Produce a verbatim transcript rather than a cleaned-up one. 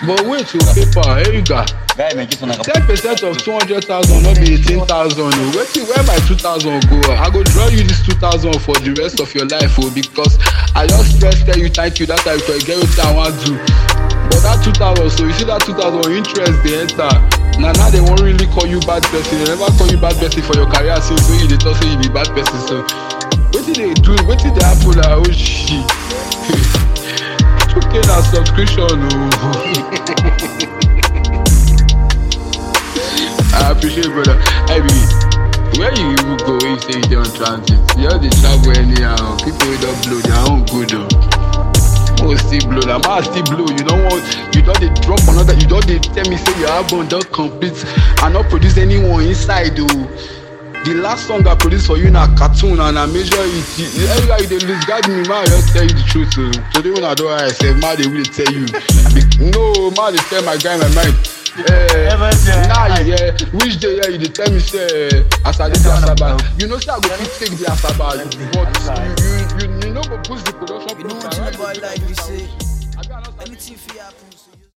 But wait to paper, here you go. Guy, make it on a ten percent of two hundred thousand, not be eighteen thousand. Oh. Wait till where my two thousand go? I go draw you this two thousand for the rest of your life, oh, because I just first tell you thank you. That's how you get what I want to do. But that two thousand, so you see that two thousand interest they enter. Now, now they won't really call you bad person. They never call you bad person for your career since so you they talk say you be bad person. So what did they do? What did they happen? Like, oh shit. Okay, now subscription. Oh. I appreciate it, brother. I mean, where you even go when you say you're on transit? You have the travel anyhow. People will don't blow their own good though. Oh, still blow. That man still blow. You don't want, you don't they drop another. You don't they tell me say your album don't complete and not produce anyone inside though. The last song I produced for you na cartoon and I measure it. Every guy they lose guide me, man. I just tell you the truth. So today when I do what I say, man, they will tell you. No, man, they tell my guy in my mind. Eh, nah, yeah. Which day yeah, you dey tell me say as I did the Asaba. You know say I go fit take the Asaba, but you you you, you know go push the production. You know process, what right? you like, you say anything for happen.